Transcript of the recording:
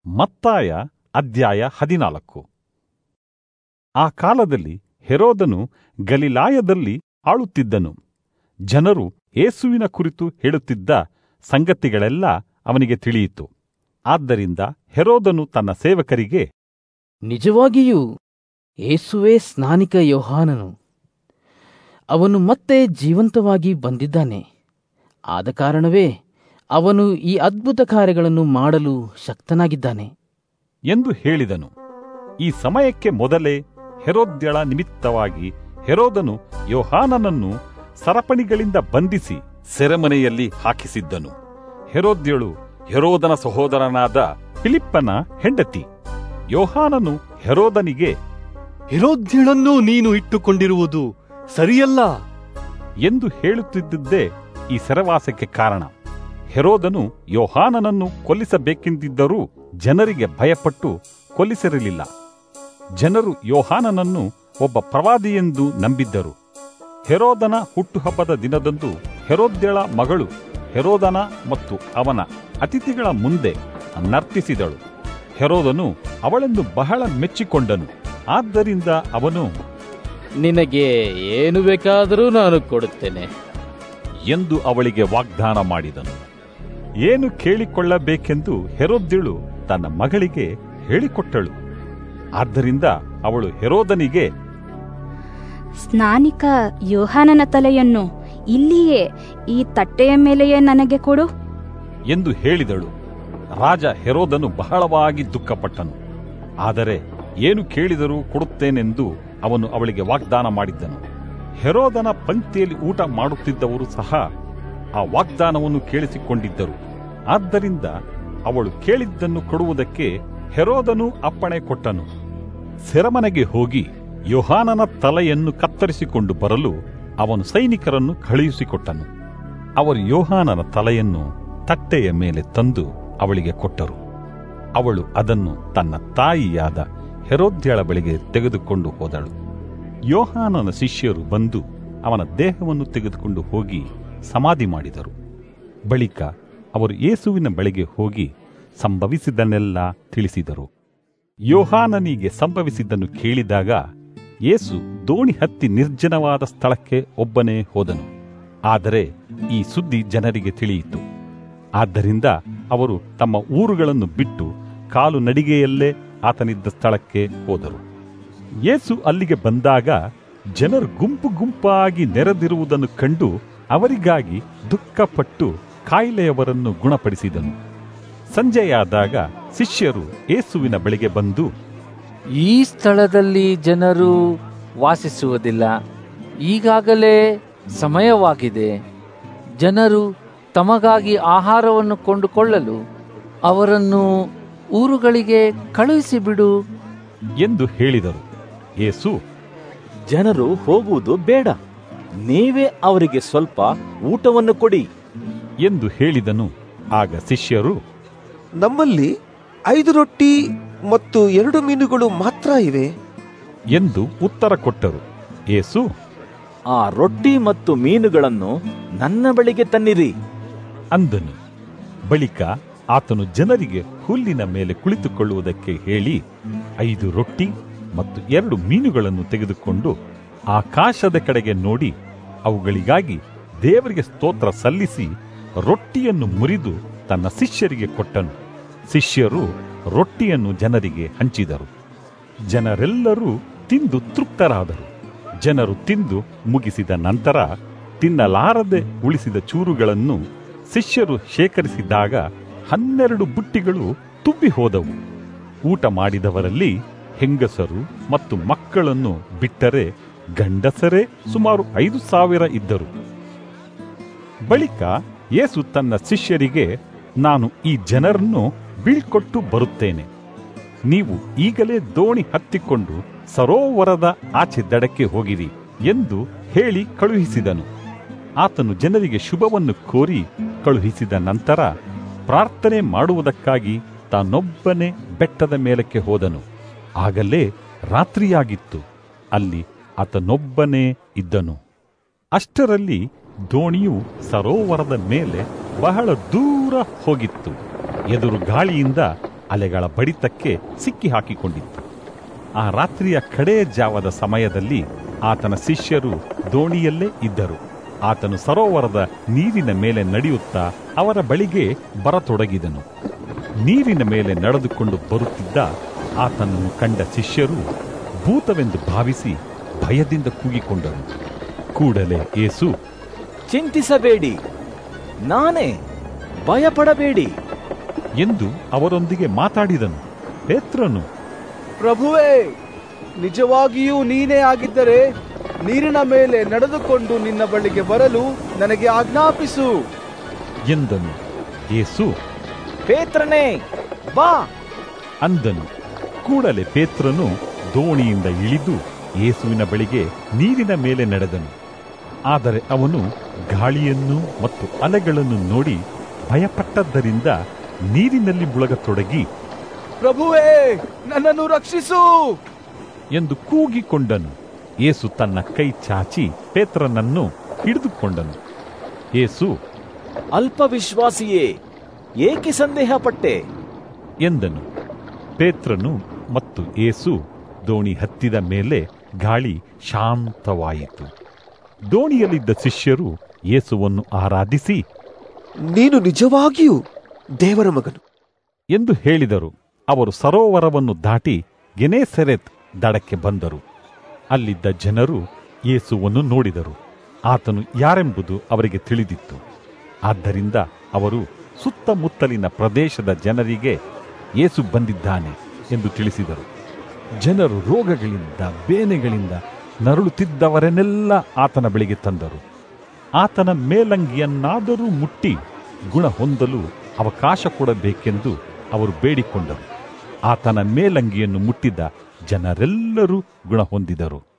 ಮತ್ತಾಯ ಅಧ್ಯಾಯ 14. ಆ ಕಾಲದಲ್ಲಿ ಹೆರೋದನು ಗಲಿಲಾಯದಲ್ಲಿ ಆಳುತ್ತಿದ್ದನು. ಜನರು ಯೇಸುವಿನ ಕುರಿತು ಹೇಳುತ್ತಿದ್ದ ಸಂಗತಿಗಳೆಲ್ಲ ಅವನಿಗೆ ತಿಳಿಯಿತು. ಆದ್ದರಿಂದ ಹೆರೋದನು ತನ್ನ ಸೇವಕರಿಗೆ, ನಿಜವಾಗಿಯೂ ಯೇಸುವೇ ಸ್ನಾನಿಕ ಯೋಹಾನನು. ಅವನು ಮತ್ತೆ ಜೀವಂತವಾಗಿ ಬಂದಿದ್ದಾನೆ. ಆದ ಕಾರಣವೇ ಅವನು ಈ ಅದ್ಭುತ ಕಾರ್ಯಗಳನ್ನು ಮಾಡಲು ಶಕ್ತನಾಗಿದ್ದಾನೆ ಎಂದು ಹೇಳಿದನು. ಈ ಸಮಯಕ್ಕೆ ಮೊದಲೇ ಹೆರೋದ್ಯಳ ನಿಮಿತ್ತವಾಗಿ ಹೆರೋದನು ಯೋಹಾನನನ್ನು ಸರಪಣಿಗಳಿಂದ ಬಂಧಿಸಿ ಸೆರೆಮನೆಯಲ್ಲಿ ಹಾಕಿಸಿದ್ದನು. ಹೆರೋದ್ಯಳು ಹೆರೋದನ ಸಹೋದರನಾದ ಫಿಲಿಪ್ಪನ ಹೆಂಡತಿ. ಯೋಹಾನನು ಹೆರೋದನಿಗೆ, ಹೆರೋದ್ಯಳನ್ನು ನೀನು ಇಟ್ಟುಕೊಂಡಿರುವುದು ಸರಿಯಲ್ಲ ಎಂದು ಹೇಳುತ್ತಿದ್ದುದೇ ಈ ಸೆರೆವಾಸಕ್ಕೆ ಕಾರಣ. ಹೆರೋದನು ಯೋಹಾನನನ್ನು ಕೊಲ್ಲಿಸಬೇಕೆಂದಿದ್ದರೂ ಜನರಿಗೆ ಭಯಪಟ್ಟು ಕೊಲ್ಲಿಸಿರಲಿಲ್ಲ. ಜನರು ಯೋಹಾನನನ್ನು ಒಬ್ಬ ಪ್ರವಾದಿಯೆಂದು ನಂಬಿದ್ದರು. ಹೆರೋದನ ಹುಟ್ಟುಹಬ್ಬದ ದಿನದಂದು ಹೆರೋದ್ಯಳ ಮಗಳು ಹೆರೋದನ ಮತ್ತು ಅವನ ಅತಿಥಿಗಳ ಮುಂದೆ ನರ್ತಿಸಿದಳು. ಹೆರೋದನು ಅವಳೆಂದು ಬಹಳ ಮೆಚ್ಚಿಕೊಂಡನು. ಆದ್ದರಿಂದ ಅವನು, ನಿನಗೆ ಏನು ಬೇಕಾದರೂ ನಾನು ಕೊಡುತ್ತೇನೆ ಎಂದು ಅವಳಿಗೆ ವಾಗ್ದಾನ ಮಾಡಿದನು. ಏನು ಕೇಳಿಕೊಳ್ಳಬೇಕೆಂದು ಹೆರೋದ್ಯಳು ತನ್ನ ಮಗಳಿಗೆ ಹೇಳಿಕೊಟ್ಟಳು. ಆದ್ದರಿಂದ ಅವಳು ಹೆರೋದನಿಗೆ, ಸ್ನಾನಿಕ ಯೋಹಾನನ ತಲೆಯನ್ನು ಇಲ್ಲಿಯೇ ಈ ತಟ್ಟೆಯ ಮೇಲೆಯೇ ನನಗೆ ಕೊಡು ಎಂದು ಹೇಳಿದಳು. ರಾಜ ಹೆರೋದನು ಬಹಳವಾಗಿ ದುಃಖಪಟ್ಟನು. ಆದರೆ ಏನು ಕೇಳಿದರೂ ಕೊಡುತ್ತೇನೆಂದು ಅವನು ಅವಳಿಗೆ ವಾಗ್ದಾನ ಮಾಡಿದ್ದನು. ಹೆರೋದನ ಪಂಕ್ತಿಯಲ್ಲಿ ಊಟ ಮಾಡುತ್ತಿದ್ದವರು ಸಹ ಆ ವಾಗ್ದಾನವನ್ನು ಕೇಳಿಸಿಕೊಂಡಿದ್ದರು. ಆದ್ದರಿಂದ ಅವಳು ಕೇಳಿದ್ದನ್ನು ಕೊಡುವುದಕ್ಕೆ ಹೆರೋದನು ಅಪ್ಪಣೆ ಕೊಟ್ಟನು. ಸೆರೆಮನೆಗೆ ಹೋಗಿ ಯೋಹಾನನ ತಲೆಯನ್ನು ಕತ್ತರಿಸಿಕೊಂಡು ಬರಲು ಅವನು ಸೈನಿಕರನ್ನು ಕಳುಹಿಸಿಕೊಟ್ಟನು. ಅವರು ಯೋಹಾನನ ತಲೆಯನ್ನು ತಟ್ಟೆಯ ಮೇಲೆ ತಂದು ಅವಳಿಗೆ ಕೊಟ್ಟರು. ಅವಳು ಅದನ್ನು ತನ್ನ ತಾಯಿಯಾದ ಹೆರೋದ್ಯಳ ಬಳಿಗೆ ತೆಗೆದುಕೊಂಡು ಹೋದಳು. ಯೋಹಾನನ ಶಿಷ್ಯರು ಬಂದು ಅವನ ದೇಹವನ್ನು ತೆಗೆದುಕೊಂಡು ಹೋಗಿ ಸಮಾಧಿ ಮಾಡಿದರು. ಬಳಿಕ ಅವರು ಯೇಸುವಿನ ಬಳಿಗೆ ಹೋಗಿ ಸಂಭವಿಸಿದ್ದನ್ನೆಲ್ಲ ತಿಳಿಸಿದರು. ಯೋಹಾನನಿಗೆ ಸಂಭವಿಸಿದ್ದನ್ನು ಕೇಳಿದಾಗ ಯೇಸು ದೋಣಿ ಹತ್ತಿ ನಿರ್ಜನವಾದ ಸ್ಥಳಕ್ಕೆ ಒಬ್ಬನೇ ಹೋದನು. ಆದರೆ ಈ ಸುದ್ದಿ ಜನರಿಗೆ ತಿಳಿಯಿತು. ಆದ್ದರಿಂದ ಅವರು ತಮ್ಮ ಊರುಗಳನ್ನು ಬಿಟ್ಟು ಕಾಲು ನಡಿಗೆಯಲ್ಲೇ ಆತನಿದ್ದ ಸ್ಥಳಕ್ಕೆ ಹೋದರು. ಯೇಸು ಅಲ್ಲಿಗೆ ಬಂದಾಗ ಜನರು ಗುಂಪು ಗುಂಪಾಗಿ ನೆರೆದಿರುವುದನ್ನು ಕಂಡು ಅವರಿಗಾಗಿ ದುಃಖಪಟ್ಟು ಕಾಯಿಲೆಯವರನ್ನು ಗುಣಪಡಿಸಿದನು. ಸಂಜೆಯಾದಾಗ ಶಿಷ್ಯರು ಯೇಸುವಿನ ಬಳಿಗೆ ಬಂದು, ಈ ಸ್ಥಳದಲ್ಲಿ ಜನರು ವಾಸಿಸುವುದಿಲ್ಲ, ಈಗಾಗಲೇ ಸಮಯವಾಗಿದೆ. ಜನರು ತಮಗಾಗಿ ಆಹಾರವನ್ನು ಕೊಂಡುಕೊಳ್ಳಲು ಅವರನ್ನು ಊರುಗಳಿಗೆ ಕಳುಹಿಸಿಬಿಡು ಎಂದು ಹೇಳಿದರು. ಯೇಸು, ಜನರು ಹೋಗುವುದು ಬೇಡ, ನೀವೇ ಅವರಿಗೆ ಸ್ವಲ್ಪ ಊಟವನ್ನು ಕೊಡಿ ಎಂದು ಹೇಳಿದನು. ಆಗ ಶಿಷ್ಯರು, ನಮ್ಮಲ್ಲಿ 5 ರೊಟ್ಟಿ ಮತ್ತು 2 ಮೀನುಗಳು ಮಾತ್ರ ಇವೆ ಎಂದು ಉತ್ತರ ಕೊಟ್ಟರು. ಯೇಸು, ಆ ರೊಟ್ಟಿ ಮತ್ತು ಮೀನುಗಳನ್ನು ನನ್ನ ಬಳಿಗೆ ತನ್ನಿರಿ ಅಂದನು. ಬಳಿಕ ಆತನು ಜನರಿಗೆ ಹುಲ್ಲಿನ ಮೇಲೆ ಕುಳಿತುಕೊಳ್ಳುವುದಕ್ಕೆ ಹೇಳಿ 5 ರೊಟ್ಟಿ ಮತ್ತು 2 ಮೀನುಗಳನ್ನು ತೆಗೆದುಕೊಂಡು ಆಕಾಶದ ಕಡೆಗೆ ನೋಡಿ ಅವುಗಳಿಗಾಗಿ ದೇವರಿಗೆ ಸ್ತೋತ್ರ ಸಲ್ಲಿಸಿ ರೊಟ್ಟಿಯನ್ನು ಮುರಿದು ತನ್ನ ಶಿಷ್ಯರಿಗೆ ಕೊಟ್ಟನು. ಶಿಷ್ಯರು ರೊಟ್ಟಿಯನ್ನು ಜನರಿಗೆ ಹಂಚಿದರು. ಜನರೆಲ್ಲರೂ ತಿಂದು ತೃಪ್ತರಾದರು. ಜನರು ತಿಂದು ಮುಗಿಸಿದ ನಂತರ ತಿನ್ನಲಾರದೆ ಉಳಿಸಿದ ಚೂರುಗಳನ್ನು ಶಿಷ್ಯರು ಶೇಖರಿಸಿದಾಗ 12 ಬುಟ್ಟಿಗಳು ತುಂಬಿ ಹೋದವು. ಊಟ ಮಾಡಿದವರಲ್ಲಿ ಹೆಂಗಸರು ಮತ್ತು ಮಕ್ಕಳನ್ನು ಬಿಟ್ಟರೆ ಗಂಡಸರೇ ಸುಮಾರು 5,000 ಇದ್ದರು. ಬಳಿಕ ಯೇಸು ತನ್ನ ಶಿಷ್ಯರಿಗೆ, ನಾನು ಈ ಜನರನ್ನು ಬೀಳ್ಕೊಟ್ಟು ಬರುತ್ತೇನೆ. ನೀವು ಈಗಲೇ ದೋಣಿ ಹತ್ತಿಕೊಂಡು ಸರೋವರದ ಆಚೆ ದಡಕ್ಕೆ ಹೋಗಿರಿ ಎಂದು ಹೇಳಿ ಕಳುಹಿಸಿದನು. ಆತನು ಜನರಿಗೆ ಶುಭವನ್ನು ಕೋರಿ ಕಳುಹಿಸಿದ ನಂತರ ಪ್ರಾರ್ಥನೆ ಮಾಡುವುದಕ್ಕಾಗಿ ತಾನೊಬ್ಬನೇ ಬೆಟ್ಟದ ಮೇಲಕ್ಕೆ ಹೋದನು. ಆಗಲೇ ರಾತ್ರಿಯಾಗಿತ್ತು. ಅಲ್ಲಿ ಆತನೊಬ್ಬನೇ ಇದ್ದನು. ಅಷ್ಟರಲ್ಲಿ ದೋಣಿಯು ಸರೋವರದ ಮೇಲೆ ಬಹಳ ದೂರ ಹೋಗಿತ್ತು. ಎದುರು ಗಾಳಿಯಿಂದ ಅಲೆಗಳ ಬಡಿತಕ್ಕೆ ಸಿಕ್ಕಿ ಹಾಕಿಕೊಂಡಿತ್ತು. ಆ ರಾತ್ರಿಯ ಕಡೆಯ ಜಾವದ ಸಮಯದಲ್ಲಿ ಆತನ ಶಿಷ್ಯರು ದೋಣಿಯಲ್ಲೇ ಇದ್ದರು. ಆತನು ಸರೋವರದ ನೀರಿನ ಮೇಲೆ ನಡೆಯುತ್ತಾ ಅವರ ಬಳಿಗೆ ಬರತೊಡಗಿದನು. ನೀರಿನ ಮೇಲೆ ನಡೆದುಕೊಂಡು ಬರುತ್ತಿದ್ದ ಆತನನ್ನು ಕಂಡ ಶಿಷ್ಯರು ಭೂತವೆಂದು ಭಾವಿಸಿ ಭಯದಿಂದ ಕೂಗಿಕೊಂಡರು. ಕೂಡಲೇ ಯೇಸು, ಚಿಂತಿಸಬೇಡಿ, ನಾನೇ, ಭಯಪಡಬೇಡಿ ಎಂದು ಅವರೊಂದಿಗೆ ಮಾತಾಡಿದನು. ಪೇತ್ರನು, ಪ್ರಭುವೇ, ನಿಜವಾಗಿಯೂ ನೀನೇ ಆಗಿದ್ದರೆ ನೀರಿನ ಮೇಲೆ ನಡೆದುಕೊಂಡು ನಿನ್ನ ಬಳಿಗೆ ಬರಲು ನನಗೆ ಆಜ್ಞಾಪಿಸು ಎಂದನು. ಯೇಸು, ಪೇತ್ರನೇ, ಬಾ ಅಂದನು. ಕೂಡಲೇ ಪೇತ್ರನು ದೋಣಿಯಿಂದ ಇಳಿದು ಯೇಸುವಿನ ಬಳಿಗೆ ನೀರಿನ ಮೇಲೆ ನಡೆದನು. ಆದರೆ ಅವನು ಗಾಳಿಯನ್ನು ಮತ್ತು ಅಲೆಗಳನ್ನು ನೋಡಿ ಭಯಪಟ್ಟದ್ದರಿಂದ ನೀರಿನಲ್ಲಿ ಮುಳುಗತೊಡಗಿ, ಪ್ರಭುವೇ, ನನ್ನನ್ನು ರಕ್ಷಿಸು ಎಂದು ಕೂಗಿಕೊಂಡನು. ಯೇಸು ತನ್ನ ಕೈ ಚಾಚಿ ಪೇತ್ರನನ್ನು ಹಿಡಿದುಕೊಂಡನು. ಯೇಸು, ಅಲ್ಪ ವಿಶ್ವಾಸಿಯೇ, ಏಕೆ ಸಂದೇಹಪಟ್ಟೆ ಎಂದನು. ಪೇತ್ರನು ಮತ್ತು ಯೇಸು ದೋಣಿ ಹತ್ತಿದ ಮೇಲೆ ಗಾಳಿ ಶಾಂತವಾಯಿತು. ದೋಣಿಯಲ್ಲಿದ್ದ ಶಿಷ್ಯರು ಯೇಸುವನ್ನು ಆರಾಧಿಸಿ, ನೀನು ನಿಜವಾಗಿಯೂ ದೇವರ ಮಗನು ಎಂದು ಹೇಳಿದರು. ಅವರು ಸರೋವರವನ್ನು ದಾಟಿ ಗೆನೇಸರೆತ್ ದಡಕ್ಕೆ ಬಂದರು. ಅಲ್ಲಿದ್ದ ಜನರು ಯೇಸುವನ್ನು ನೋಡಿದರು. ಆತನು ಯಾರೆಂಬುದು ಅವರಿಗೆ ತಿಳಿದಿತ್ತು. ಆದ್ದರಿಂದ ಅವರು ಸುತ್ತಮುತ್ತಲಿನ ಪ್ರದೇಶದ ಜನರಿಗೆ ಯೇಸು ಬಂದಿದ್ದಾನೆ ಎಂದು ತಿಳಿಸಿದರು. ಜನರು ರೋಗಗಳಿಂದ, ಬೇನೆಗಳಿಂದ ನರಳುತ್ತಿದ್ದವರನ್ನೆಲ್ಲ ಆತನ ಬಳಿಗೆ ತಂದರು. ಆತನ ಮೇಲಂಗಿಯನ್ನಾದರೂ ಮುಟ್ಟಿ ಗುಣ ಹೊಂದಲು ಅವಕಾಶ ಕೊಡಬೇಕೆಂದು ಅವರು ಬೇಡಿಕೊಂಡರು. ಆತನ ಮೇಲಂಗಿಯನ್ನು ಮುಟ್ಟಿದ ಜನರೆಲ್ಲರೂ ಗುಣ ಹೊಂದಿದರು.